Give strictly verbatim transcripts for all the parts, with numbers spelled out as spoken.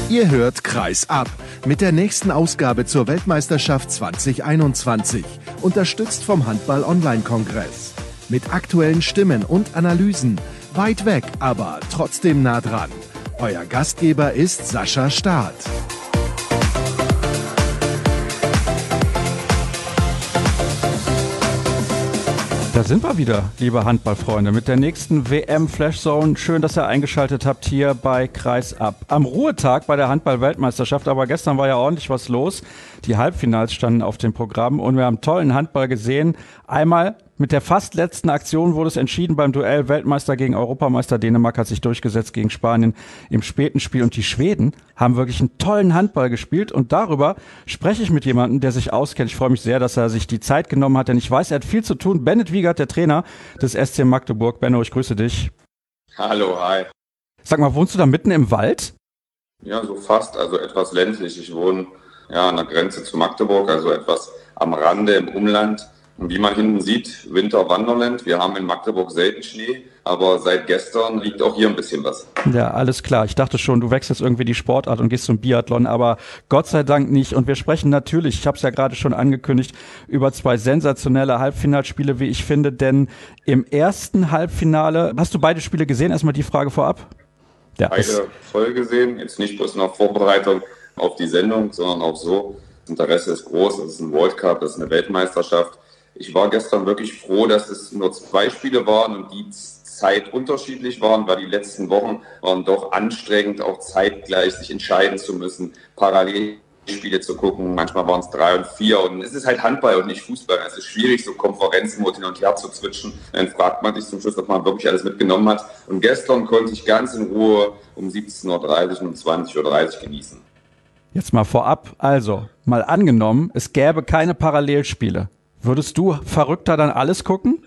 Ihr hört Kreis ab mit der nächsten Ausgabe zur Weltmeisterschaft zwanzig einundzwanzig, unterstützt vom Handball-Online-Kongress. Mit aktuellen Stimmen und Analysen, weit weg, aber trotzdem nah dran. Euer Gastgeber ist Sascha Staat. Da sind wir wieder, liebe Handballfreunde, mit der nächsten W M Flashzone. Schön, dass ihr eingeschaltet habt hier bei Kreis ab. Am Ruhetag bei der Handball-Weltmeisterschaft, aber gestern war ja ordentlich was los. Die Halbfinals standen auf dem Programm und wir haben tollen Handball gesehen. Einmal mit der fast letzten Aktion wurde es entschieden beim Duell. Weltmeister gegen Europameister. Dänemark hat sich durchgesetzt gegen Spanien im späten Spiel. Und die Schweden haben wirklich einen tollen Handball gespielt. Und darüber spreche ich mit jemandem, der sich auskennt. Ich freue mich sehr, dass er sich die Zeit genommen hat, denn ich weiß, er hat viel zu tun. Bennett Wiegert, der Trainer des S C Magdeburg. Benno, ich grüße dich. Hallo, hi. Sag mal, wohnst du da mitten im Wald? Ja, so fast. Also etwas ländlich. Ich wohne ja an der Grenze zu Magdeburg, also etwas am Rande im Umland. Und wie man hinten sieht, Winter Wonderland. Wir haben in Magdeburg selten Schnee, aber seit gestern liegt auch hier ein bisschen was. Ja, alles klar. Ich dachte schon, du wechselst irgendwie die Sportart und gehst zum Biathlon, aber Gott sei Dank nicht. Und wir sprechen natürlich, ich habe es ja gerade schon angekündigt, über zwei sensationelle Halbfinalspiele, wie ich finde. Denn im ersten Halbfinale, hast du beide Spiele gesehen? Erstmal die Frage vorab. Ja, beide voll gesehen, jetzt nicht bloß noch Vorbereitung auf die Sendung, sondern auch so. Das Interesse ist groß, das ist ein World Cup, das ist eine Weltmeisterschaft. Ich war gestern wirklich froh, dass es nur zwei Spiele waren und die Zeit unterschiedlich waren, weil die letzten Wochen waren doch anstrengend, auch zeitgleich sich entscheiden zu müssen, parallel Spiele zu gucken. Manchmal waren es drei und vier und es ist halt Handball und nicht Fußball. Es ist schwierig, so Konferenzen hin und her zu zwitschen. Dann fragt man sich zum Schluss, ob man wirklich alles mitgenommen hat. Und gestern konnte ich ganz in Ruhe um siebzehn Uhr dreißig und um zwanzig Uhr dreißig genießen. Jetzt mal vorab, also mal angenommen, es gäbe keine Parallelspiele. Würdest du verrückter dann alles gucken?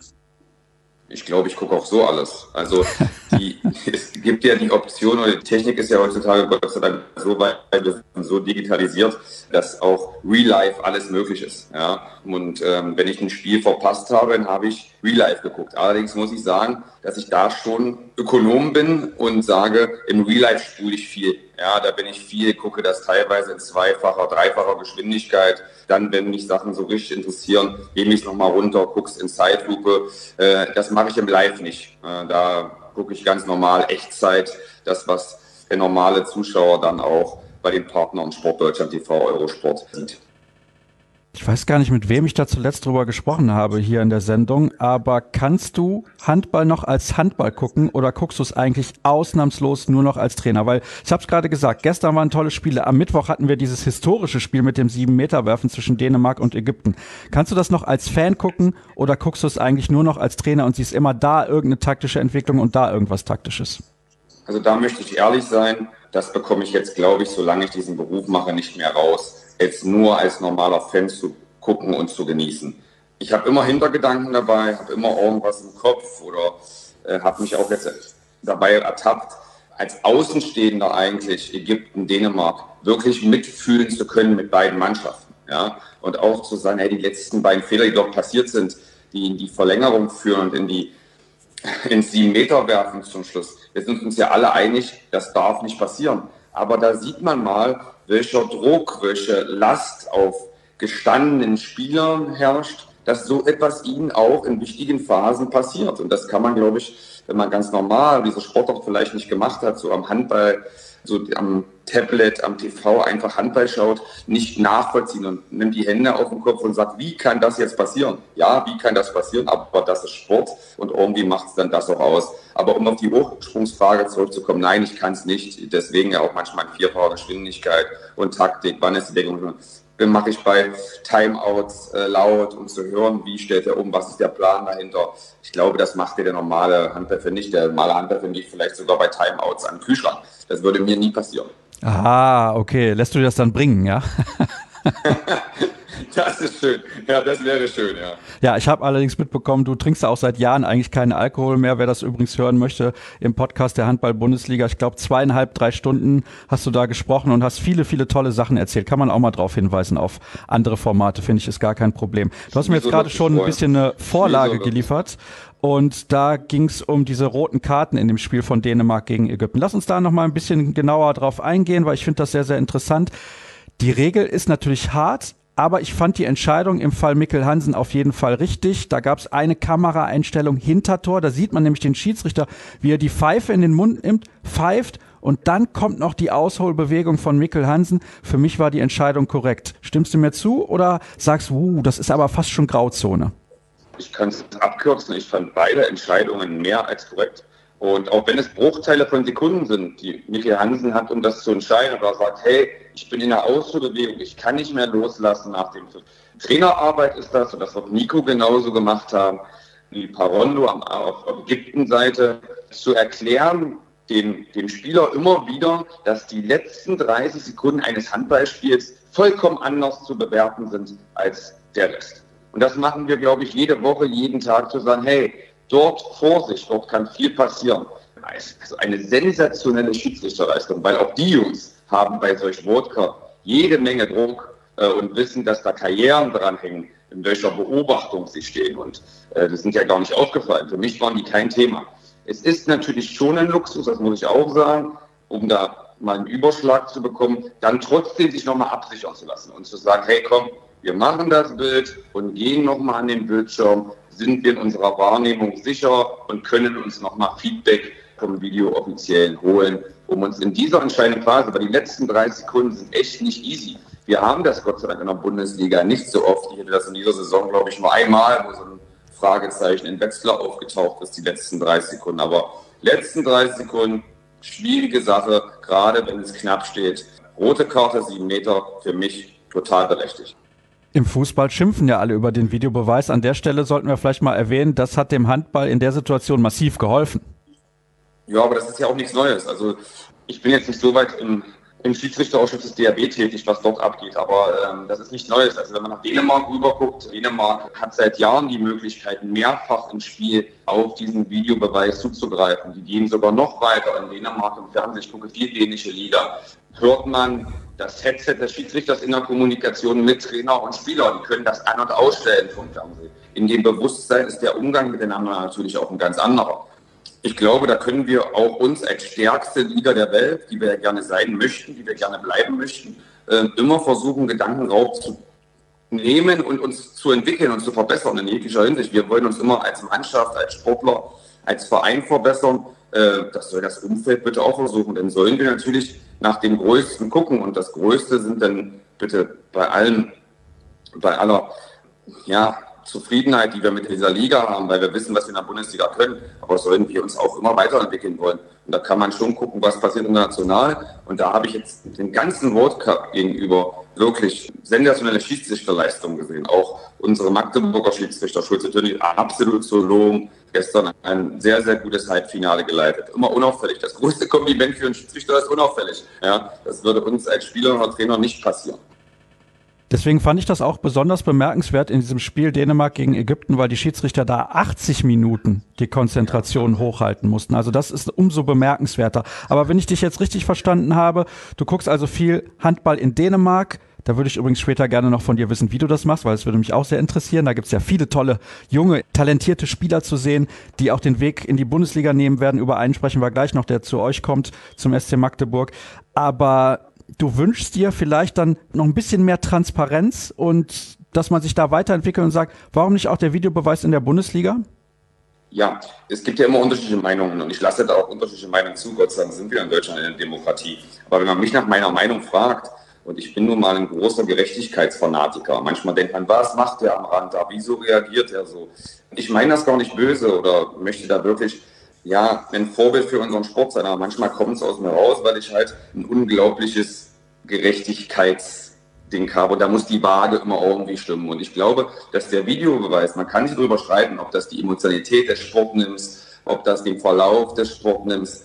Ich glaube, ich gucke auch so alles. Also die, es gibt ja die Option, und die Technik ist ja heutzutage Gott sei Dank so weit, so digitalisiert, dass auch Real Life alles möglich ist. Ja? Und ähm, wenn ich ein Spiel verpasst habe, dann habe ich Real Life geguckt. Allerdings muss ich sagen, dass ich da schon Ökonom bin und sage, im Real Life spule ich viel. Ja, da bin ich viel, gucke das teilweise in zweifacher, dreifacher Geschwindigkeit. Dann, wenn mich Sachen so richtig interessieren, nehme ich es nochmal runter, guck's in Zeitlupe. Äh, das mache ich im Live nicht. Äh, da gucke ich ganz normal Echtzeit, das, was der normale Zuschauer dann auch bei den Partnern Sportdeutschland T V, Eurosport sieht. Ich weiß gar nicht, mit wem ich da zuletzt drüber gesprochen habe hier in der Sendung, aber kannst du Handball noch als Handball gucken oder guckst du es eigentlich ausnahmslos nur noch als Trainer? Weil ich habe es gerade gesagt, gestern waren tolle Spiele, am Mittwoch hatten wir dieses historische Spiel mit dem sieben Meter Werfen zwischen Dänemark und Ägypten. Kannst du das noch als Fan gucken oder guckst du es eigentlich nur noch als Trainer und siehst immer da irgendeine taktische Entwicklung und da irgendwas Taktisches? Also da möchte ich ehrlich sein, das bekomme ich jetzt, glaube ich, solange ich diesen Beruf mache, nicht mehr raus. Jetzt nur als normaler Fan zu gucken und zu genießen. Ich habe immer Hintergedanken dabei, habe immer irgendwas im Kopf oder äh, habe mich auch jetzt dabei ertappt, als Außenstehender eigentlich Ägypten, Dänemark wirklich mitfühlen zu können mit beiden Mannschaften. Ja? Und auch zu sagen, hey, die letzten beiden Fehler, die dort passiert sind, die in die Verlängerung führen und in die ins sieben Meter werfen zum Schluss. Wir sind uns ja alle einig, das darf nicht passieren. Aber da sieht man mal, welcher Druck, welche Last auf gestandenen Spielern herrscht, dass so etwas ihnen auch in wichtigen Phasen passiert. Und das kann man, glaube ich, wenn man ganz normal diese Sportart vielleicht nicht gemacht hat, so am Handball, so am Tablet, am T V einfach Handball schaut, nicht nachvollziehen und nimmt die Hände auf den Kopf und sagt, wie kann das jetzt passieren? Ja, wie kann das passieren? Aber das ist Sport und irgendwie macht es dann das auch aus. Aber um auf die Hochsprungsfrage zurückzukommen, nein, ich kann es nicht. Deswegen ja auch manchmal in vierfacher Geschwindigkeit und Taktik, wann ist die Deckung? Mache ich bei Timeouts äh, laut, um zu hören, wie stellt er um, was ist der Plan dahinter. Ich glaube, das macht der normale Handwerfer nicht. Der normale Handwerfer liegt vielleicht sogar bei Timeouts am Kühlschrank. Das würde mir nie passieren. Ah, okay. Lässt du dir das dann bringen, ja? Das ist schön. Ja, das wäre schön, ja. Ja, ich habe allerdings mitbekommen, du trinkst ja auch seit Jahren eigentlich keinen Alkohol mehr. Wer das übrigens hören möchte, im Podcast der Handball-Bundesliga, ich glaube zweieinhalb, drei Stunden hast du da gesprochen und hast viele, viele tolle Sachen erzählt. Kann man auch mal drauf hinweisen auf andere Formate, finde ich, ist gar kein Problem. Du hast mir jetzt gerade schon ein bisschen eine Vorlage geliefert. Und da ging es um diese roten Karten in dem Spiel von Dänemark gegen Ägypten. Lass uns da noch mal ein bisschen genauer drauf eingehen, weil ich finde das sehr, sehr interessant. Die Regel ist natürlich hart, aber ich fand die Entscheidung im Fall Mikkel Hansen auf jeden Fall richtig. Da gab es eine Kameraeinstellung hinter Tor. Da sieht man nämlich den Schiedsrichter, wie er die Pfeife in den Mund nimmt, pfeift und dann kommt noch die Ausholbewegung von Mikkel Hansen. Für mich war die Entscheidung korrekt. Stimmst du mir zu oder sagst du, uh, das ist aber fast schon Grauzone? Ich kann es abkürzen. Ich fand beide Entscheidungen mehr als korrekt. Und auch wenn es Bruchteile von Sekunden sind, die Mikkel Hansen hat, um das zu entscheiden, oder sagt, hey, ich bin in der Ausholbewegung, ich kann nicht mehr loslassen nach dem Pfiff. Trainerarbeit ist das, und das wird Nico genauso gemacht haben, wie Parondo auf Ägypten-Seite, zu erklären, dem, dem Spieler immer wieder, dass die letzten dreißig Sekunden eines Handballspiels vollkommen anders zu bewerten sind als der Rest. Und das machen wir, glaube ich, jede Woche, jeden Tag zu sagen, hey, dort Vorsicht, dort kann viel passieren. Also eine sensationelle Schiedsrichterleistung, weil auch die Jungs haben bei solch Wortkarten jede Menge Druck äh, und wissen, dass da Karrieren dranhängen, in welcher Beobachtung sie stehen. Und äh, das sind ja gar nicht aufgefallen. Für mich waren die kein Thema. Es ist natürlich schon ein Luxus, das muss ich auch sagen, um da mal einen Überschlag zu bekommen, dann trotzdem sich nochmal absichern zu lassen und zu sagen, hey komm, wir machen das Bild und gehen nochmal an den Bildschirm, sind wir in unserer Wahrnehmung sicher und können uns nochmal Feedback vom Videooffiziellen holen, um uns in dieser entscheidenden Phase, weil die letzten dreißig Sekunden sind echt nicht easy. Wir haben das Gott sei Dank in der Bundesliga nicht so oft. Ich hätte das in dieser Saison, glaube ich, nur einmal, wo so ein Fragezeichen in Wetzlar aufgetaucht ist, die letzten dreißig Sekunden. Aber letzten dreißig Sekunden, schwierige Sache, gerade wenn es knapp steht. Rote Karte, sieben Meter, für mich total berechtigt. Im Fußball schimpfen ja alle über den Videobeweis. An der Stelle sollten wir vielleicht mal erwähnen, das hat dem Handball in der Situation massiv geholfen. Ja, aber das ist ja auch nichts Neues. Also ich bin jetzt nicht so weit im, im Schiedsrichterausschuss des D H B tätig, was dort abgeht, aber ähm, das ist nichts Neues. Also wenn man nach Dänemark rüberguckt, Dänemark hat seit Jahren die Möglichkeit, mehrfach im Spiel auf diesen Videobeweis zuzugreifen. Die gehen sogar noch weiter. In Dänemark im Fernsehen, ich gucke viel dänische Liga, hört man das Headset des Schiedsrichters in der Kommunikation mit Trainer und Spieler. Die können das an- und ausstellen vom Fernsehen. In dem Bewusstsein ist der Umgang miteinander natürlich auch ein ganz anderer. Ich glaube, da können wir auch uns als stärkste Liga der Welt, die wir ja gerne sein möchten, die wir gerne bleiben möchten, äh, immer versuchen, Gedanken rauszunehmen und uns zu entwickeln und zu verbessern in jeglicher Hinsicht. Wir wollen uns immer als Mannschaft, als Sportler, als Verein verbessern. Äh, das soll das Umfeld bitte auch versuchen. Dann sollen wir natürlich nach dem Größten gucken. Und das Größte sind dann bitte bei allen, bei aller, ja, Zufriedenheit, die wir mit dieser Liga haben, weil wir wissen, was wir in der Bundesliga können, aber sollen wir uns auch immer weiterentwickeln wollen. Und da kann man schon gucken, was passiert international. Und da habe ich jetzt den ganzen World Cup gegenüber wirklich sensationelle Schiedsrichterleistungen gesehen. Auch unsere Magdeburger Schiedsrichter, Schulze-Tönnies, absolut zu loben. Gestern ein sehr, sehr gutes Halbfinale geleitet. Immer unauffällig. Das größte Kompliment für einen Schiedsrichter ist unauffällig. Ja, das würde uns als Spieler oder Trainer nicht passieren. Deswegen fand ich das auch besonders bemerkenswert in diesem Spiel Dänemark gegen Ägypten, weil die Schiedsrichter da achtzig Minuten die Konzentration hochhalten mussten. Also das ist umso bemerkenswerter. Aber wenn ich dich jetzt richtig verstanden habe, du guckst also viel Handball in Dänemark. Da würde ich übrigens später gerne noch von dir wissen, wie du das machst, weil es würde mich auch sehr interessieren. Da gibt es ja viele tolle, junge, talentierte Spieler zu sehen, die auch den Weg in die Bundesliga nehmen werden. Über einen sprechen wir gleich noch, der zu euch kommt, zum S C Magdeburg. Aber du wünschst dir vielleicht dann noch ein bisschen mehr Transparenz und dass man sich da weiterentwickelt und sagt, warum nicht auch der Videobeweis in der Bundesliga? Ja, es gibt ja immer unterschiedliche Meinungen und ich lasse da auch unterschiedliche Meinungen zu. Gott sei Dank sind wir in Deutschland in der Demokratie. Aber wenn man mich nach meiner Meinung fragt, und ich bin nun mal ein großer Gerechtigkeitsfanatiker, manchmal denkt man, was macht der am Rand da, wieso reagiert er so? Ich meine das gar nicht böse oder möchte da wirklich ja, ein Vorbild für unseren Sport sein, aber manchmal kommt es aus mir raus, weil ich halt ein unglaubliches Gerechtigkeitsding habe und da muss die Waage immer irgendwie stimmen und ich glaube, dass der Videobeweis, man kann sich darüber streiten, ob das die Emotionalität des Sports nimmt, ob das den Verlauf des Sports nimmt,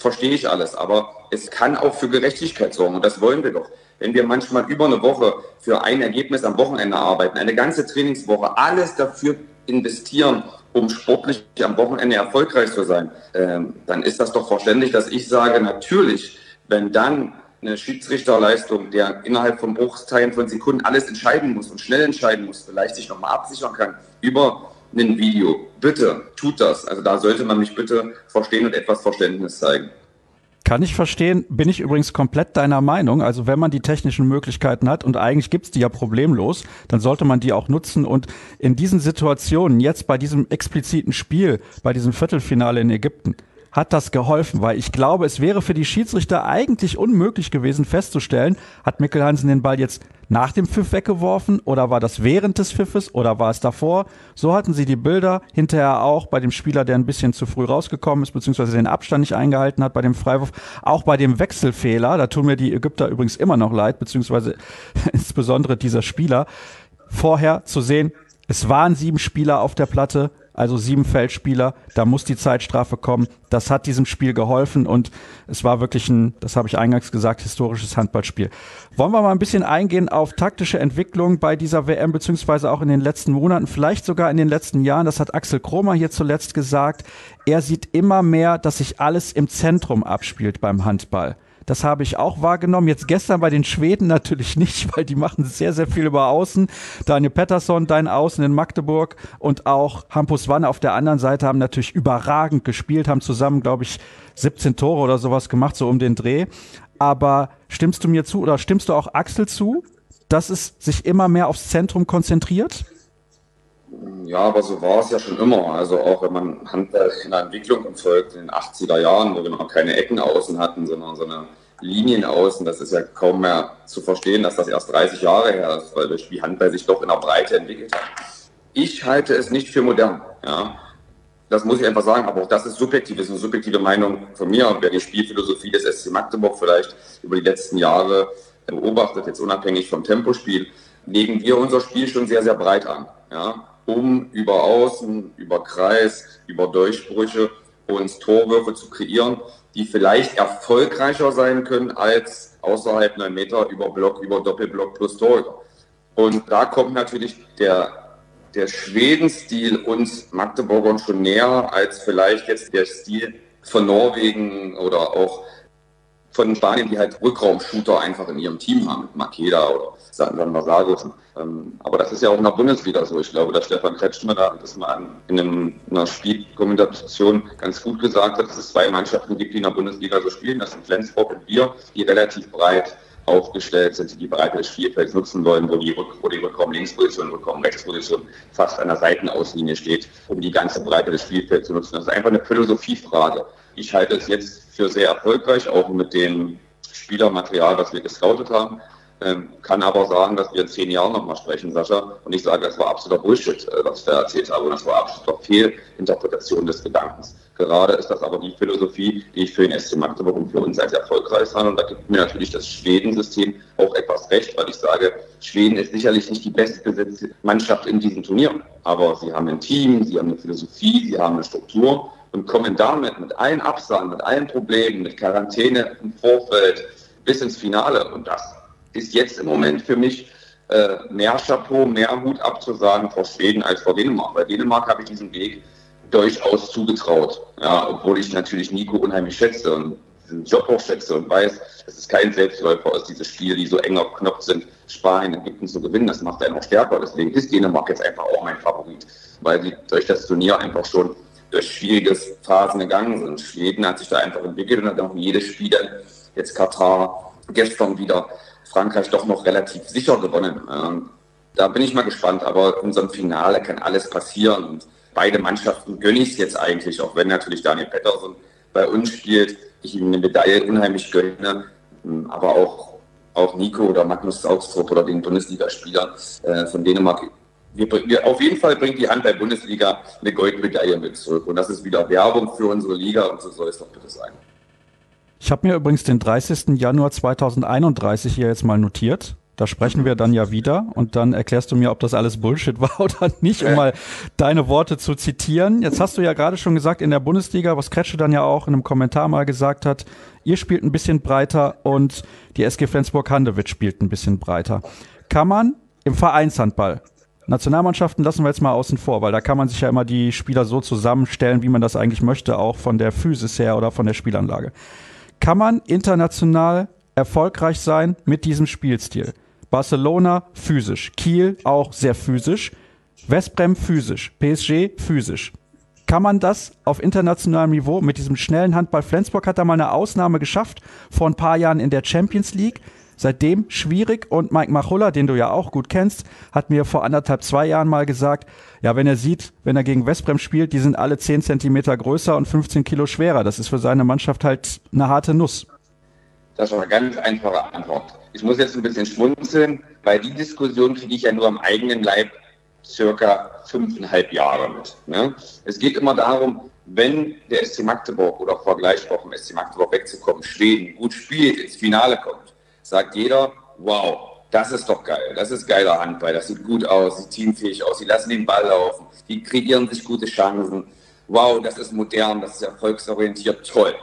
verstehe ich alles, aber es kann auch für Gerechtigkeit sorgen und das wollen wir doch. Wenn wir manchmal über eine Woche für ein Ergebnis am Wochenende arbeiten, eine ganze Trainingswoche, alles dafür investieren, um sportlich am Wochenende erfolgreich zu sein, ähm, dann ist das doch verständlich, dass ich sage, natürlich, wenn dann eine Schiedsrichterleistung, der innerhalb von Bruchteilen von Sekunden alles entscheiden muss und schnell entscheiden muss, vielleicht sich nochmal absichern kann über ein Video. Bitte, tut das. Also da sollte man mich bitte verstehen und etwas Verständnis zeigen. Kann ich verstehen, bin ich übrigens komplett deiner Meinung. Also wenn man die technischen Möglichkeiten hat und eigentlich gibt's die ja problemlos, dann sollte man die auch nutzen. Und in diesen Situationen, jetzt bei diesem expliziten Spiel, bei diesem Viertelfinale in Ägypten, hat das geholfen, weil ich glaube, es wäre für die Schiedsrichter eigentlich unmöglich gewesen festzustellen, hat Mikkel Hansen den Ball jetzt nach dem Pfiff weggeworfen oder war das während des Pfiffes oder war es davor? So hatten sie die Bilder hinterher auch bei dem Spieler, der ein bisschen zu früh rausgekommen ist, beziehungsweise den Abstand nicht eingehalten hat bei dem Freiwurf, auch bei dem Wechselfehler, da tun mir die Ägypter übrigens immer noch leid, beziehungsweise insbesondere dieser Spieler, vorher zu sehen, es waren sieben Spieler auf der Platte, also sieben Feldspieler, da muss die Zeitstrafe kommen. Das hat diesem Spiel geholfen und es war wirklich ein, das habe ich eingangs gesagt, historisches Handballspiel. Wollen wir mal ein bisschen eingehen auf taktische Entwicklung bei dieser W M, beziehungsweise auch in den letzten Monaten, vielleicht sogar in den letzten Jahren. Das hat Axel Kromer hier zuletzt gesagt. Er sieht immer mehr, dass sich alles im Zentrum abspielt beim Handball. Das habe ich auch wahrgenommen. Jetzt gestern bei den Schweden natürlich nicht, weil die machen sehr, sehr viel über Außen. Daniel Pettersson, dein Außen in Magdeburg und auch Hampus Wanne auf der anderen Seite haben natürlich überragend gespielt, haben zusammen, glaube ich, siebzehn Tore oder sowas gemacht, so um den Dreh. Aber stimmst du mir zu oder stimmst du auch Axel zu, dass es sich immer mehr aufs Zentrum konzentriert? Ja, aber so war es ja schon immer. Also auch wenn man Handball in der Entwicklung verfolgt, in den achtziger Jahren, wo wir noch keine Ecken außen hatten, sondern so eine Linien außen, das ist ja kaum mehr zu verstehen, dass das erst dreißig Jahre her ist, weil das Spiel Handball sich doch in der Breite entwickelt hat. Ich halte es nicht für modern, ja. Das muss ich einfach sagen, aber auch das ist subjektiv, das ist eine subjektive Meinung von mir. Wer die Spielphilosophie des S C Magdeburg vielleicht über die letzten Jahre beobachtet, jetzt unabhängig vom Tempospiel, legen wir unser Spiel schon sehr, sehr breit an, ja. Um über Außen, über Kreis, über Durchbrüche uns Torwürfe zu kreieren, die vielleicht erfolgreicher sein können als außerhalb neun Meter über Block, über Doppelblock plus Torhüter. Und da kommt natürlich der, der Schweden-Stil uns Magdeburgern schon näher als vielleicht jetzt der Stil von Norwegen oder auch von Spanien, die halt Rückraumshooter einfach in ihrem Team haben, mit Makeda oder Sandra Sargosen. Ähm, aber das ist ja auch in der Bundesliga so. Ich glaube, dass Stefan Kretschmer da das mal in, einem, in einer Spielkommunikation ganz gut gesagt hat, dass es zwei Mannschaften gibt, die in der Bundesliga so spielen. Das sind Flensburg und wir, die relativ breit aufgestellt sind, die die Breite des Spielfelds nutzen wollen, wo die, Rück, wo die Rückraum-Linksposition, Rückraum-Rechtsposition fast an der Seitenauslinie steht, um die ganze Breite des Spielfelds zu nutzen. Das ist einfach eine Philosophiefrage. Ich halte es jetzt für sehr erfolgreich, auch mit dem Spielermaterial, was wir gescoutet haben. Ähm, kann aber sagen, dass wir in zehn Jahren nochmal sprechen, Sascha. Und ich sage, das war absoluter Bullshit, äh, was ich da erzählt habe. Und das war absoluter Fehlinterpretation des Gedankens. Gerade ist das aber die Philosophie, die ich für den S C Magdeburg und für uns als erfolgreich habe. Und da gibt mir natürlich das Schweden-System auch etwas recht, weil ich sage, Schweden ist sicherlich nicht die bestbesetzte Mannschaft in diesem Turnier. Aber sie haben ein Team, sie haben eine Philosophie, sie haben eine Struktur und kommen damit mit allen Absagen, mit allen Problemen, mit Quarantäne im Vorfeld bis ins Finale. Und das ist jetzt im Moment für mich äh, mehr Chapeau, mehr Mut abzusagen vor Schweden als vor Dänemark. Bei Dänemark habe ich diesen Weg durchaus zugetraut, ja, obwohl ich natürlich Nico unheimlich schätze und diesen Job auch schätze und weiß, es ist kein Selbstläufer aus dieses Spiel, die so eng auf Knopf sind, Spanien, Ägypten zu gewinnen. Das macht einen auch stärker. Deswegen ist Dänemark jetzt einfach auch mein Favorit, weil sie durch das Turnier einfach schon durch schwierige Phasen gegangen sind. Schweden hat sich da einfach entwickelt und hat auch jedes Spiel dann, jetzt Katar, gestern wieder Frankreich doch noch relativ sicher gewonnen. Ähm, da bin ich mal gespannt, aber in unserem Finale kann alles passieren und beide Mannschaften gönne ich es jetzt eigentlich, auch wenn natürlich Daniel Pettersson bei uns spielt, ich ihm eine Medaille unheimlich gönne, aber auch, auch Nico oder Magnus Saugstrup oder den Bundesligaspieler äh, von Dänemark. Wir, wir, auf jeden Fall bringt die Handball-Bundesliga eine Goldmedaille mit zurück und das ist wieder Werbung für unsere Liga und so soll es doch bitte sein. Ich habe mir übrigens den dreißigsten Januar zweitausendeinunddreißig hier jetzt mal notiert. Da sprechen wir dann ja wieder und dann erklärst du mir, ob das alles Bullshit war oder nicht, um mal deine Worte zu zitieren. Jetzt hast du ja gerade schon gesagt, in der Bundesliga, was Kretsche dann ja auch in einem Kommentar mal gesagt hat, ihr spielt ein bisschen breiter und die S G Flensburg-Handewitt spielt ein bisschen breiter. Kann man im Vereinshandball, Nationalmannschaften lassen wir jetzt mal außen vor, weil da kann man sich ja immer die Spieler so zusammenstellen, wie man das eigentlich möchte, auch von der Physis her oder von der Spielanlage. Kann man international erfolgreich sein mit diesem Spielstil? Barcelona physisch, Kiel auch sehr physisch, Westbrem physisch, P S G physisch. Kann man das auf internationalem Niveau mit diesem schnellen Handball? Flensburg hat da mal eine Ausnahme geschafft, vor ein paar Jahren in der Champions League. Seitdem schwierig und Mike Machulla, den du ja auch gut kennst, hat mir vor anderthalb, zwei Jahren mal gesagt, ja, wenn er sieht, wenn er gegen Westbrem spielt, die sind alle zehn Zentimeter größer und fünfzehn Kilo schwerer. Das ist für seine Mannschaft halt eine harte Nuss. Das war eine ganz einfache Antwort. Ich muss jetzt ein bisschen schmunzeln, weil die Diskussion kriege ich ja nur am eigenen Leib circa fünfeinhalb Jahre mit. Ne? Es geht immer darum, wenn der S C Magdeburg oder vergleichbar vom S C Magdeburg wegzukommen, Schweden gut spielt, ins Finale kommt, sagt jeder, wow, das ist doch geil, das ist geiler Handball, das sieht gut aus, sieht teamfähig aus, die lassen den Ball laufen, die kreieren sich gute Chancen, wow, das ist modern, das ist erfolgsorientiert, toll.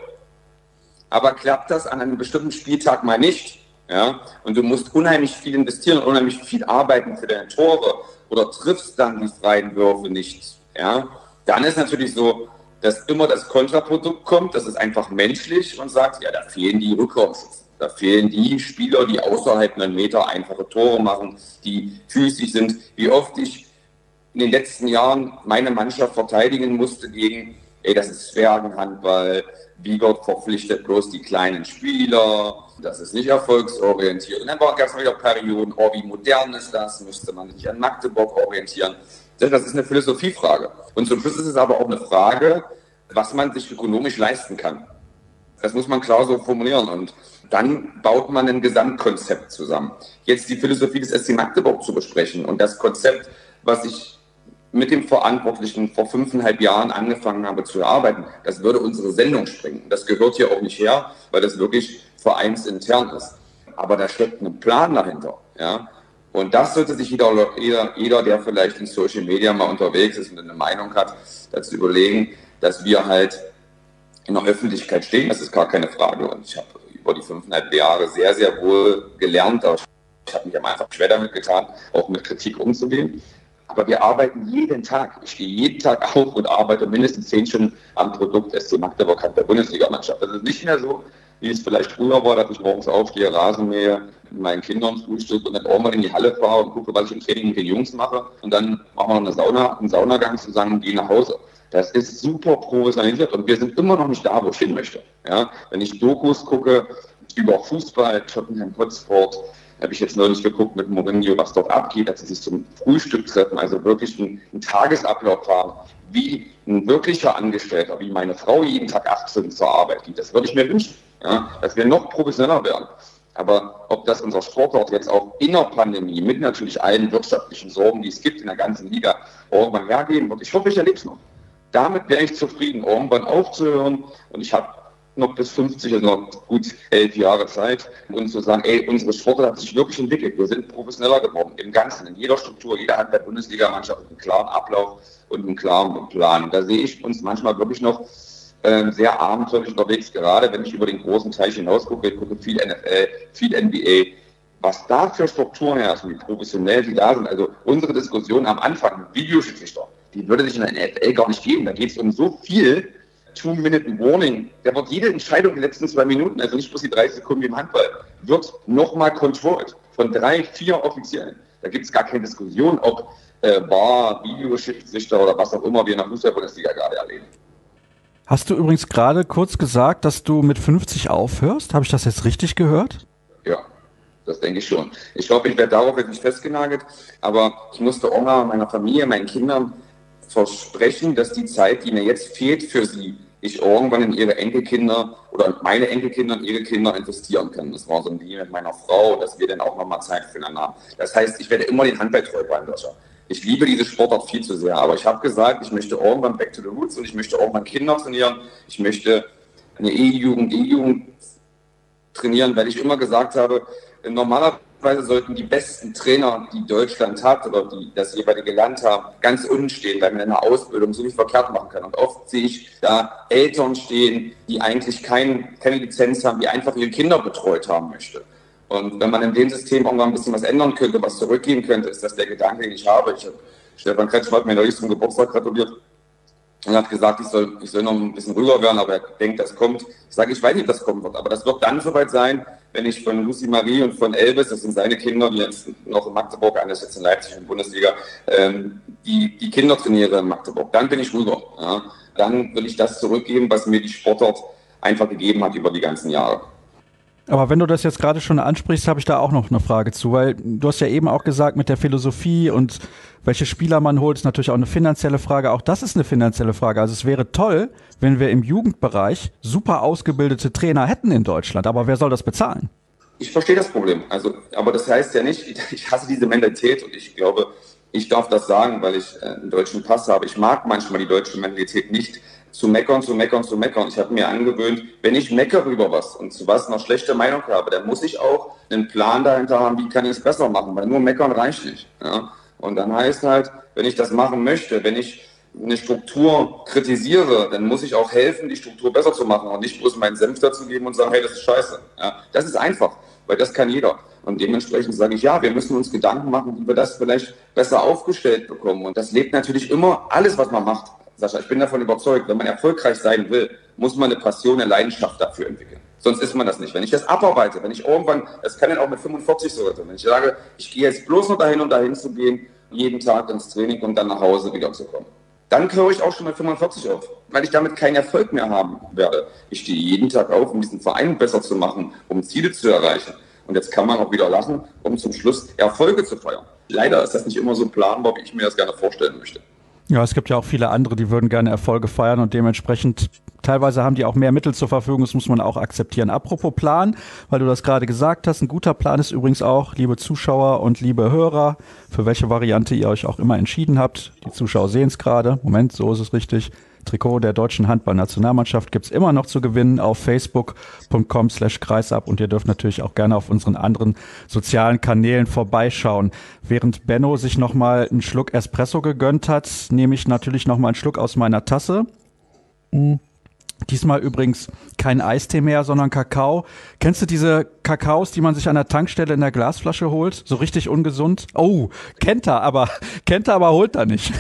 Aber klappt das an einem bestimmten Spieltag mal nicht, ja, und du musst unheimlich viel investieren, unheimlich viel arbeiten für deine Tore oder triffst dann die freien Würfe nicht, ja, dann ist natürlich so, dass immer das Kontraprodukt kommt, das ist einfach menschlich und sagt, ja, da fehlen die Rückraumschützen, da fehlen die Spieler, die außerhalb einer Meter einfache Tore machen, die physisch sind, wie oft ich in den letzten Jahren meine Mannschaft verteidigen musste gegen, ey, das ist Zwergenhandball, Wiegert verpflichtet bloß die kleinen Spieler, das ist nicht erfolgsorientiert. Und dann gab es wieder Perioden, oh, wie modern ist das, müsste man sich an Magdeburg orientieren. Das ist eine Philosophiefrage. Und zum Schluss ist es aber auch eine Frage, was man sich ökonomisch leisten kann. Das muss man klar so formulieren. Und dann baut man ein Gesamtkonzept zusammen. Jetzt die Philosophie des S C Magdeburg zu besprechen und das Konzept, was ich mit dem Verantwortlichen vor fünfeinhalb Jahren angefangen habe zu erarbeiten, das würde unsere Sendung sprengen. Das gehört hier auch nicht her, weil das wirklich vereinsintern ist. Aber da steckt ein Plan dahinter. Ja? Und das sollte sich jeder, jeder, jeder, der vielleicht in Social Media mal unterwegs ist und eine Meinung hat, dazu überlegen, dass wir halt in der Öffentlichkeit stehen. Das ist gar keine Frage. Und ich habe über die fünfeinhalb Jahre sehr, sehr wohl gelernt. Ich habe mich am Anfang schwer damit getan, auch mit Kritik umzugehen. Aber wir arbeiten jeden Tag. Ich gehe jeden Tag auf und arbeite mindestens zehn Stunden am Produkt S C Magdeburg hat der Bundesligamannschaft. Das ist nicht mehr so, wie es vielleicht früher war, dass ich morgens aufstehe, Rasenmähe, mit meinen Kindern Frühstück und dann auch mal in die Halle fahre und gucke, was ich im Training mit den Jungs mache. Und dann machen wir noch eine Sauna, einen Saunagang zusammen und gehen nach Hause. Das ist super professionalisiert und wir sind immer noch nicht da, wo ich hin möchte. Ja? Wenn ich Dokus gucke über Fußball, Tottenham Hotspur, habe ich jetzt neulich geguckt mit Mourinho, was dort abgeht, dass sie sich zum Frühstück treffen, also wirklich einen, einen Tagesablauf haben, wie ein wirklicher Angestellter, wie meine Frau jeden Tag acht Stunden zur Arbeit geht. Das würde ich mir wünschen, ja, dass wir noch professioneller werden. Aber ob das unser Sportort jetzt auch in der Pandemie, mit natürlich allen wirtschaftlichen Sorgen, die es gibt in der ganzen Liga, irgendwann hergeben wird, ich hoffe, ich erlebe es noch. Damit wäre ich zufrieden, irgendwann aufzuhören. Und ich habe noch bis fünfzig, also noch gut elf Jahre Zeit, um zu sagen, ey, unsere Sportart hat sich wirklich entwickelt. Wir sind professioneller geworden, im Ganzen, in jeder Struktur. Jeder hat bei Bundesligamannschaft einen klaren Ablauf und einen klaren Plan. Und da sehe ich uns manchmal wirklich noch äh, sehr abenteuerlich unterwegs, gerade wenn ich über den großen Teich hinaus gucke. Ich gucke viel N F L, viel N B A. Was da für Strukturen herrschen, wie professionell die da sind. Also unsere Diskussion am Anfang, Videoschiedsrichter, die würde sich in der N F L gar nicht geben. Da geht es um so viel. Two-Minute-Warning, da wird jede Entscheidung in den letzten zwei Minuten, also nicht bloß die dreißig Sekunden wie im Handball, wird nochmal controlled von drei, vier Offiziellen. Da gibt es gar keine Diskussion, ob äh, Bar, Videoschiedsrichter oder was auch immer wir in der Fußball-Bundesliga gerade erleben. Hast du übrigens gerade kurz gesagt, dass du mit fünfzig aufhörst? Habe ich das jetzt richtig gehört? Ja, das denke ich schon. Ich glaube, ich werde darauf jetzt nicht festgenagelt, aber ich musste auch mal meiner Familie, meinen Kindern versprechen, dass die Zeit, die mir jetzt fehlt für sie, ich irgendwann in ihre Enkelkinder oder meine Enkelkinder und ihre Kinder investieren kann. Das war so ein Deal mit meiner Frau, dass wir dann auch nochmal Zeit füreinander haben. Das heißt, ich werde immer den Handball treu bleiben, Sascha. Ich liebe diese Sportart viel zu sehr, aber ich habe gesagt, ich möchte irgendwann back to the roots und ich möchte irgendwann Kinder trainieren. Ich möchte eine E-Jugend, E-Jugend trainieren, weil ich immer gesagt habe, normalerweise sollten die besten Trainer, die Deutschland hat oder die das jeweilige Land haben, ganz unten stehen, weil man in der Ausbildung so viel verkehrt machen kann. Und oft sehe ich da Eltern stehen, die eigentlich kein, keine Lizenz haben, die einfach ihre Kinder betreut haben möchte. Und wenn man in dem System irgendwann ein bisschen was ändern könnte, was zurückgeben könnte, ist das der Gedanke, den ich habe. Ich habe Stefan Kretschmer hat mir neulich zum Geburtstag gratuliert und hat gesagt, ich soll, ich soll noch ein bisschen rüber werden, aber er denkt, das kommt. Ich sage, ich weiß nicht, ob das kommen wird, aber das wird dann soweit sein, wenn ich von Lucy Marie und von Elvis, das sind seine Kinder, die jetzt noch in Magdeburg, einer ist jetzt in Leipzig in der Bundesliga, ähm, die, die Kinder trainiere in Magdeburg. Dann bin ich rüber. Ja. Dann will ich das zurückgeben, was mir die Sportart einfach gegeben hat über die ganzen Jahre. Aber wenn du das jetzt gerade schon ansprichst, habe ich da auch noch eine Frage zu, weil du hast ja eben auch gesagt, mit der Philosophie und welche Spieler man holt, ist natürlich auch eine finanzielle Frage. Auch das ist eine finanzielle Frage. Also es wäre toll, wenn wir im Jugendbereich super ausgebildete Trainer hätten in Deutschland. Aber wer soll das bezahlen? Ich verstehe das Problem. Also, aber das heißt ja nicht, ich hasse diese Mentalität und ich glaube, ich darf das sagen, weil ich einen deutschen Pass habe. Ich mag manchmal die deutsche Mentalität nicht. Zu meckern, zu meckern, zu meckern. Ich habe mir angewöhnt, wenn ich meckere über was und zu was noch schlechte Meinung habe, dann muss ich auch einen Plan dahinter haben, wie kann ich es besser machen, weil nur meckern reicht nicht. Ja? Und dann heißt halt, wenn ich das machen möchte, wenn ich eine Struktur kritisiere, dann muss ich auch helfen, die Struktur besser zu machen und nicht bloß meinen Senf dazu geben und sagen, hey, das ist scheiße. Ja? Das ist einfach, weil das kann jeder. Und dementsprechend sage ich, ja, wir müssen uns Gedanken machen, wie wir das vielleicht besser aufgestellt bekommen. Und das lebt natürlich immer alles, was man macht. Sascha, ich bin davon überzeugt, wenn man erfolgreich sein will, muss man eine Passion, eine Leidenschaft dafür entwickeln. Sonst ist man das nicht. Wenn ich das abarbeite, wenn ich irgendwann, das kann dann auch mit fünfundvierzig so sein, wenn ich sage, ich gehe jetzt bloß noch dahin und dahin zu gehen, jeden Tag ins Training und dann nach Hause wieder zu kommen. Dann höre ich auch schon mit fünfundvierzig auf, weil ich damit keinen Erfolg mehr haben werde. Ich stehe jeden Tag auf, um diesen Verein besser zu machen, um Ziele zu erreichen. Und jetzt kann man auch wieder lachen, um zum Schluss Erfolge zu feiern. Leider ist das nicht immer so planbar, wie ich mir das gerne vorstellen möchte. Ja, es gibt ja auch viele andere, die würden gerne Erfolge feiern und dementsprechend teilweise haben die auch mehr Mittel zur Verfügung, das muss man auch akzeptieren. Apropos Plan, weil du das gerade gesagt hast, ein guter Plan ist übrigens auch, liebe Zuschauer und liebe Hörer, für welche Variante ihr euch auch immer entschieden habt. Die Zuschauer sehen es gerade, Moment, so ist es richtig. Trikot der deutschen Handballnationalmannschaft gibt's immer noch zu gewinnen auf facebook punkt com slash kreisab und ihr dürft natürlich auch gerne auf unseren anderen sozialen Kanälen vorbeischauen. Während Benno sich nochmal einen Schluck Espresso gegönnt hat, nehme ich natürlich nochmal einen Schluck aus meiner Tasse. Mhm. Diesmal übrigens kein Eistee mehr, sondern Kakao. Kennst du diese Kakaos, die man sich an der Tankstelle in der Glasflasche holt? So richtig ungesund? Oh, kennt er, aber kennt er, aber holt er nicht.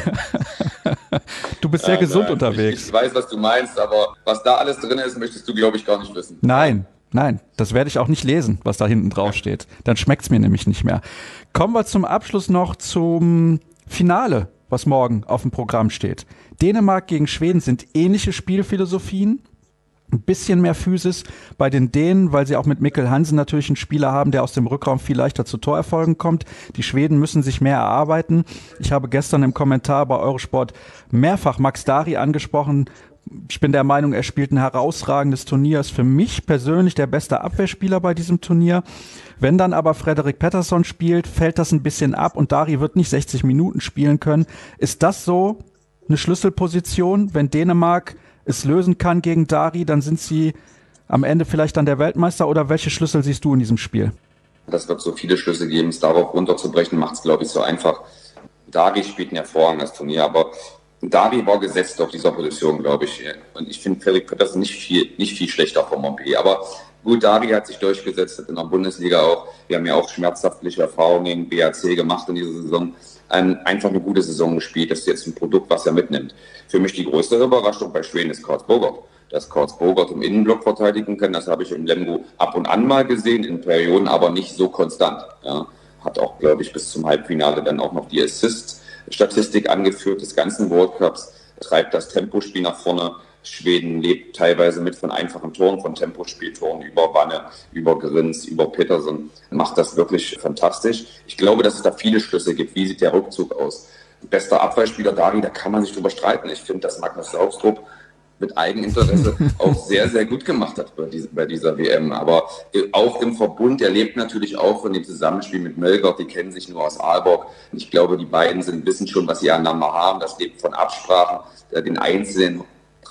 Du bist sehr ja, gesund nein, unterwegs. Ich, ich weiß, was du meinst, aber was da alles drin ist, möchtest du, glaube ich, gar nicht wissen. Nein, nein, das werde ich auch nicht lesen, was da hinten drauf steht. Dann schmeckt's mir nämlich nicht mehr. Kommen wir zum Abschluss noch zum Finale, was morgen auf dem Programm steht. Dänemark gegen Schweden sind ähnliche Spielphilosophien. Ein bisschen mehr Physis bei den Dänen, weil sie auch mit Mikkel Hansen natürlich einen Spieler haben, der aus dem Rückraum viel leichter zu Torerfolgen kommt. Die Schweden müssen sich mehr erarbeiten. Ich habe gestern im Kommentar bei Eurosport mehrfach Max Dari angesprochen. Ich bin der Meinung, er spielt ein herausragendes Turnier. Ist für mich persönlich der beste Abwehrspieler bei diesem Turnier. Wenn dann aber Frederik Pettersson spielt, fällt das ein bisschen ab und Dari wird nicht sechzig Minuten spielen können. Ist das so eine Schlüsselposition? Wenn Dänemark es lösen kann gegen Dari, dann sind sie am Ende vielleicht dann der Weltmeister, oder welche Schlüssel siehst du in diesem Spiel? Das wird so viele Schlüssel geben, es darauf runterzubrechen, macht es, glaube ich, so einfach. Dari spielt ein hervorragendes Turnier, aber Dari war gesetzt auf dieser Position, glaube ich. Und ich finde Frederik Pettersson nicht viel, nicht viel schlechter vom Montpellier. Aber gut, Dari hat sich durchgesetzt, in der Bundesliga auch. Wir haben ja auch schmerzhaftliche Erfahrungen im B A C gemacht in dieser Saison. Ähm, einfach eine gute Saison gespielt. Das ist jetzt ein Produkt, was er mitnimmt. Für mich die größte Überraschung bei Schweden ist Karls Bogert. Dass Karls Bogert im Innenblock verteidigen kann, das habe ich in Lemgo ab und an mal gesehen, in Perioden aber nicht so konstant. Ja. Hat auch, glaube ich, bis zum Halbfinale dann auch noch die Assist-Statistik angeführt des ganzen World Cups. Treibt das Tempospiel nach vorne. Schweden lebt teilweise mit von einfachen Toren, von Tempospieltoren über Wanne, über Grins, über Petersen. Macht das wirklich fantastisch. Ich glaube, dass es da viele Schlüsse gibt. Wie sieht der Rückzug aus? Bester Abwehrspieler Dari, da kann man sich drüber streiten. Ich finde, dass Magnus Saugstrup mit Eigeninteresse auch sehr, sehr gut gemacht hat bei dieser, bei dieser W M. Aber auch im Verbund, er lebt natürlich auch von dem Zusammenspiel mit Mölgert, die kennen sich nur aus Aalborg. Ich glaube, die beiden sind, wissen schon, was sie aneinander haben. Das lebt von Absprachen, den Einzelnen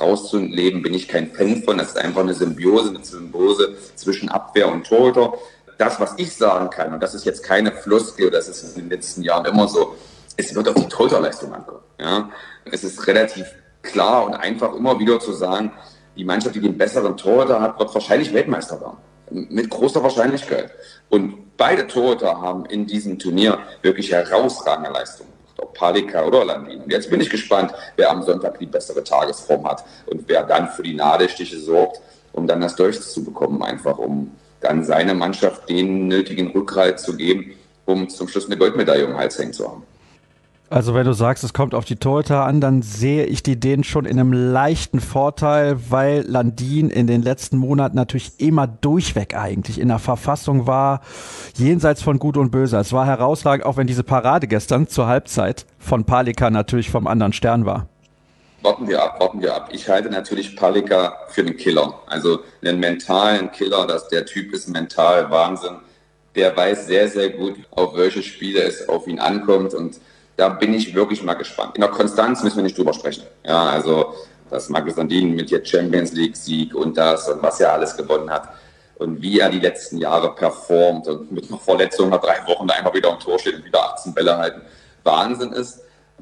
rauszuleben, bin ich kein Fan von. Das ist einfach eine Symbiose, eine Symbiose zwischen Abwehr und Torhüter. das, was ich sagen kann, und das ist jetzt keine Floskel, das ist in den letzten Jahren immer so, es wird auf die Torhüterleistung ankommen. Ja? Es ist relativ klar und einfach immer wieder zu sagen, die Mannschaft, die den besseren Torhüter hat, wird wahrscheinlich Weltmeister werden. Mit großer Wahrscheinlichkeit. Und beide Torhüter haben in diesem Turnier wirklich herausragende Leistungen. Ob Palika oder Landin. Und jetzt bin ich gespannt, wer am Sonntag die bessere Tagesform hat und wer dann für die Nadelstiche sorgt, um dann das durchzubekommen, einfach um dann seine Mannschaft den nötigen Rückhalt zu geben, um zum Schluss eine Goldmedaille um den Hals hängen zu haben. Also wenn du sagst, es kommt auf die Torhüter an, dann sehe ich die Dänen schon in einem leichten Vorteil, weil Landin in den letzten Monaten natürlich immer durchweg eigentlich in der Verfassung war, jenseits von Gut und Böse. Es war herausragend, auch wenn diese Parade gestern zur Halbzeit von Palika natürlich vom anderen Stern war. Warten wir ab, warten wir ab. Ich halte natürlich Palika für einen Killer, also einen mentalen Killer, dass der Typ ist mental Wahnsinn. Der weiß sehr, sehr gut, auf welche Spiele es auf ihn ankommt und da bin ich wirklich mal gespannt. In der Konstanz müssen wir nicht drüber sprechen. Ja, also, dass Marcus Landin mit jetzt Champions League Sieg und das und was er alles gewonnen hat und wie er die letzten Jahre performt und mit einer Verletzung nach drei Wochen da einfach wieder am Tor steht und wieder achtzehn Bälle halten. Wahnsinn ist.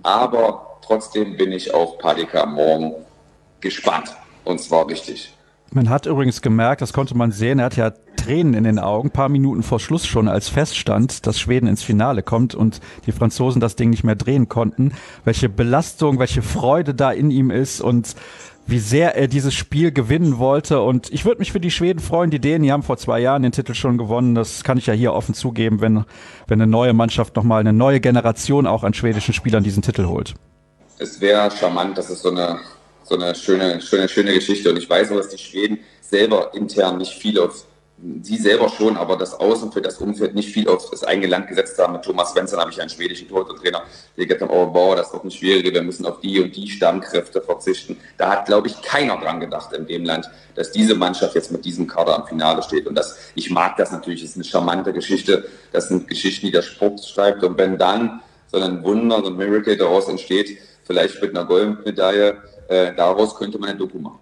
Aber trotzdem bin ich auf Palika morgen gespannt. Und zwar richtig. Man hat übrigens gemerkt, das konnte man sehen, er hat ja Tränen in den Augen, ein paar Minuten vor Schluss schon, als feststand, dass Schweden ins Finale kommt und die Franzosen das Ding nicht mehr drehen konnten. Welche Belastung, welche Freude da in ihm ist und wie sehr er dieses Spiel gewinnen wollte. Und ich würde mich für die Schweden freuen, die Dänen, die haben vor zwei Jahren den Titel schon gewonnen. Das kann ich ja hier offen zugeben, wenn, wenn eine neue Mannschaft nochmal, eine neue Generation auch an schwedischen Spielern diesen Titel holt. Es wäre charmant, das ist so eine So eine schöne, schöne, schöne Geschichte. Und ich weiß auch, dass die Schweden selber intern nicht viel auf, sie selber schon, aber das Außen für das Umfeld nicht viel auf das eigene Land gesetzt haben. Mit Thomas Svensson habe ich einen schwedischen Torhüter-Trainer, der gesagt hat, oh wow, das ist doch ein schwieriger, wir müssen auf die und die Stammkräfte verzichten. Da hat, glaube ich, keiner dran gedacht in dem Land, dass diese Mannschaft jetzt mit diesem Kader am Finale steht. Und das, ich mag das natürlich, das ist eine charmante Geschichte. Das sind Geschichten, die der Sport schreibt. Und wenn dann so ein Wunder, so ein Miracle daraus entsteht, vielleicht mit einer Goldmedaille, Äh, daraus könnte man eine Doku machen.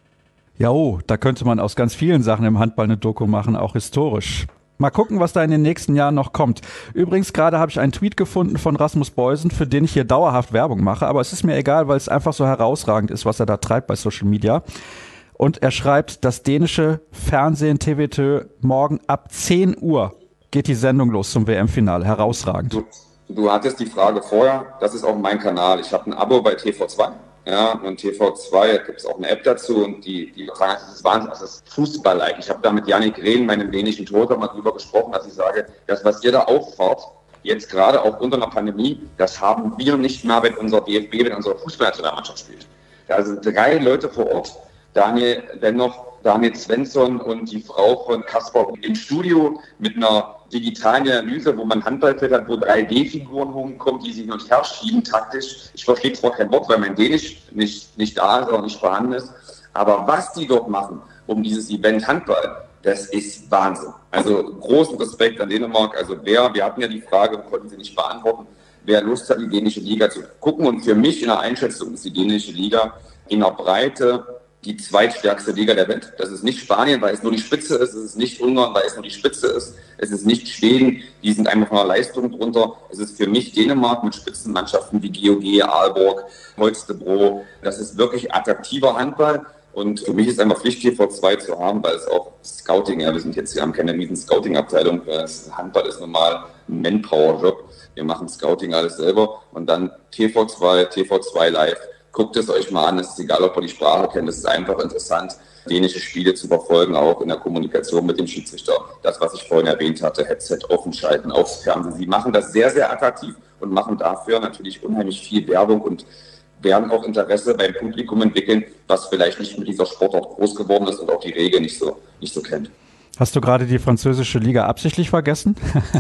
Ja, oh, da könnte man aus ganz vielen Sachen im Handball eine Doku machen, auch historisch. Mal gucken, was da in den nächsten Jahren noch kommt. Übrigens, gerade habe ich einen Tweet gefunden von Rasmus Beusen, für den ich hier dauerhaft Werbung mache, aber es ist mir egal, weil es einfach so herausragend ist, was er da treibt bei Social Media. Und er schreibt, das dänische Fernsehen T V Tö, morgen ab zehn Uhr geht die Sendung los zum W M-Finale. Herausragend. Du, du hattest die Frage vorher, das ist auch mein Kanal. Ich habe ein Abo bei T V zwei. Ja, und T V zwei, da gibt es auch eine App dazu und die, die das ist Wahnsinn, das ist Fußball-like. Ich habe da mit Yannick Rehn, meinem dänischen Torhüter, mal drüber gesprochen, dass ich sage, das, was ihr da auffahrt, jetzt gerade auch unter einer Pandemie, das haben wir nicht mehr, wenn unser D F B, wenn unsere Fußballnationalmannschaft spielt. Da sind drei Leute vor Ort, Daniel Dennoch, Daniel Svensson und die Frau von Kasper im Studio mit einer digitalen Analyse, wo man Handballfeld hat, wo drei D-Figuren hochkommen, die sich hin und her schieben taktisch. Ich verstehe zwar kein Wort, weil mein Dänisch nicht, nicht da ist oder nicht vorhanden ist, aber was die dort machen, um dieses Event Handball, das ist Wahnsinn. Also großen Respekt an Dänemark. Also wer, wir hatten ja die Frage, konnten sie nicht beantworten, wer Lust hat, die dänische Liga zu gucken. Und für mich in der Einschätzung ist die dänische Liga in der Breite die zweitstärkste Liga der Welt. Das ist nicht Spanien, weil es nur die Spitze ist. Es ist nicht Ungarn, weil es nur die Spitze ist. Es ist nicht Schweden, die sind einfach von der Leistung drunter. Es ist für mich Dänemark mit Spitzenmannschaften wie G O G, Aalborg, Holstebro. Das ist wirklich attraktiver Handball. Und für mich ist einfach Pflicht, T V zwei zu haben, weil es auch Scouting, ja, wir sind jetzt, wir haben keine riesen Scouting-Abteilung. Handball ist normal ein Manpower-Job. Wir machen Scouting alles selber. Und dann T V zwei, T V zwei Live. Guckt es euch mal an, es ist egal, ob ihr die Sprache kennt, es ist einfach interessant, dänische Spiele zu verfolgen, auch in der Kommunikation mit dem Schiedsrichter. Das, was ich vorhin erwähnt hatte, Headset offen schalten aufs Fernsehen. Sie machen das sehr, sehr attraktiv und machen dafür natürlich unheimlich viel Werbung und werden auch Interesse beim Publikum entwickeln, was vielleicht nicht mit dieser Sportart groß geworden ist und auch die Regeln nicht so, nicht so kennt. Hast du gerade die französische Liga absichtlich vergessen?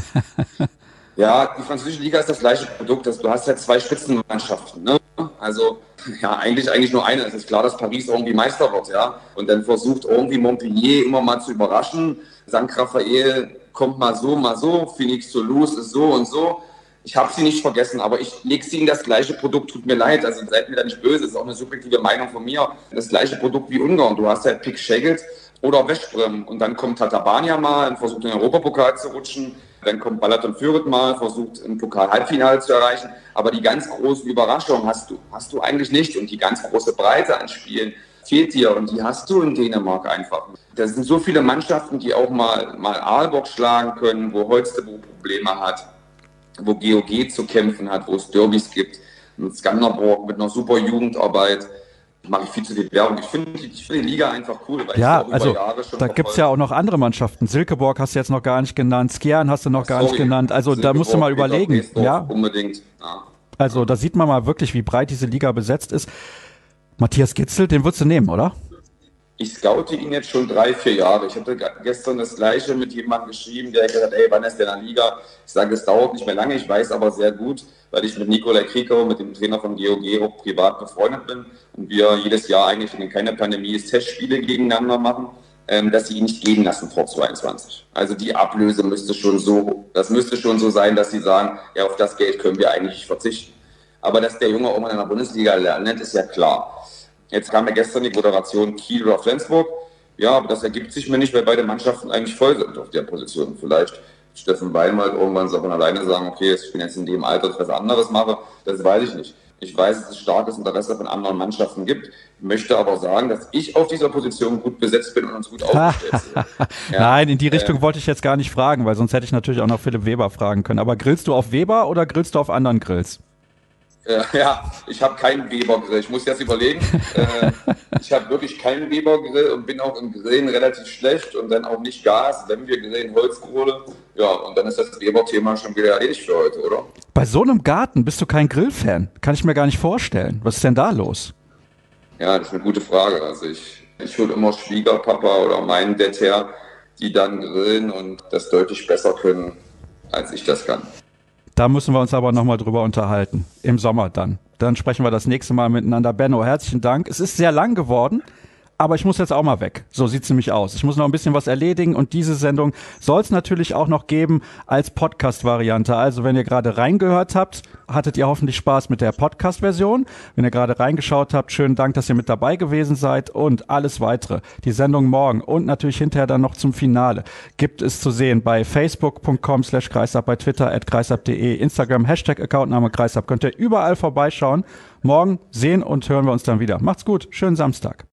Ja, die französische Liga ist das gleiche Produkt. Du hast ja zwei Spitzenmannschaften, ne? Also, ja, eigentlich, eigentlich nur eine. Es ist klar, dass Paris irgendwie Meister wird, ja. Und dann versucht irgendwie Montpellier immer mal zu überraschen. Sankt Raphael kommt mal so, mal so. Phoenix Toulouse ist so und so. Ich habe sie nicht vergessen, aber ich lege sie in das gleiche Produkt. Tut mir leid, also seid mir da nicht böse. Das ist auch eine subjektive Meinung von mir. Das gleiche Produkt wie Ungarn. Du hast halt Pick Schegels, Oder Veszprem. Und dann kommt Tatabánya mal und versucht den Europapokal zu rutschen. Dann kommt Balaton Führet mal, versucht ein Pokal-Halbfinale zu erreichen. Aber die ganz großen Überraschungen hast du, hast du eigentlich nicht. Und die ganz große Breite an Spielen fehlt dir. Und die hast du in Dänemark einfach. Da sind so viele Mannschaften, die auch mal, mal Aalborg schlagen können, wo Holstebro Probleme hat, wo G O G zu kämpfen hat, wo es Derbys gibt. Mit Skanderborg, mit einer super Jugendarbeit. Mache ich viel zu viel Werbung. Ich finde die, ich find die Liga einfach cool, weil ja, ich auch also, über Jahre schon da gibt es ja auch noch andere Mannschaften. Silkeborg hast du jetzt noch gar nicht genannt, Skjern hast du noch Ach, gar sorry. nicht genannt. Also Silkeborg, da musst du mal Peter überlegen. Breesdorf, Ja, unbedingt. Ja. also da sieht man mal wirklich, wie breit diese Liga besetzt ist. Matthias Gitzel, den würdest du nehmen, oder? Ich scoute ihn jetzt schon drei, vier Jahre. Ich hatte gestern das Gleiche mit jemandem geschrieben, der gesagt hat, ey, wann ist der in der Liga? Ich sage, es dauert nicht mehr lange. Ich weiß aber sehr gut, weil ich mit Nikolai Krieger, mit dem Trainer von G O G, auch privat befreundet bin und wir jedes Jahr eigentlich, wenn keine Pandemie ist, Testspiele gegeneinander machen, ähm, dass sie ihn nicht gehen lassen vor zweiundzwanzig. Also die Ablöse müsste schon so, das müsste schon so sein, dass sie sagen, ja, auf das Geld können wir eigentlich nicht verzichten. Aber dass der Junge auch mal in der Bundesliga lernt, ist ja klar. Jetzt kam ja gestern die Moderation Kiel oder Flensburg. Ja, aber das ergibt sich mir nicht, weil beide Mannschaften eigentlich voll sind auf der Position. Vielleicht Steffen Beim halt irgendwann so von alleine sagen, okay, ich bin jetzt in dem Alter, dass ich was anderes mache. Das weiß ich nicht. Ich weiß, dass es starkes Interesse von anderen Mannschaften gibt, möchte aber sagen, dass ich auf dieser Position gut besetzt bin und uns gut aufgestellt sind. Ja, Nein, in die Richtung äh, wollte ich jetzt gar nicht fragen, weil sonst hätte ich natürlich auch noch Philipp Weber fragen können. Aber grillst du auf Weber oder grillst du auf anderen Grills? Äh, ja, ich habe keinen Weber-Grill. Ich muss jetzt überlegen. äh, ich habe wirklich keinen Weber-Grill und bin auch im Grillen relativ schlecht und dann auch nicht Gas. Wenn wir grillen, Holzkohle. Ja, und dann ist das Weber-Thema schon wieder erledigt für heute, oder? Bei so einem Garten bist du kein Grillfan. Kann ich mir gar nicht vorstellen. Was ist denn da los? Ja, das ist eine gute Frage. Also ich, ich hole immer Schwiegerpapa oder meinen Dad her, die dann grillen und das deutlich besser können, als ich das kann. Da müssen wir uns aber nochmal drüber unterhalten. Im Sommer dann. Dann sprechen wir das nächste Mal miteinander. Benno, herzlichen Dank. Es ist sehr lang geworden, aber ich muss jetzt auch mal weg. So sieht's nämlich aus. Ich muss noch ein bisschen was erledigen und diese Sendung soll es natürlich auch noch geben als Podcast-Variante. Also wenn ihr gerade reingehört habt, hattet ihr hoffentlich Spaß mit der Podcast-Version. Wenn ihr gerade reingeschaut habt, schönen Dank, dass ihr mit dabei gewesen seid und alles weitere. Die Sendung morgen und natürlich hinterher dann noch zum Finale gibt es zu sehen bei facebook punkt com slash kreisab, bei Twitter at kreisab punkt de, Instagram, Hashtag Accountname kreisab. Könnt ihr überall vorbeischauen. Morgen sehen und hören wir uns dann wieder. Macht's gut. Schönen Samstag.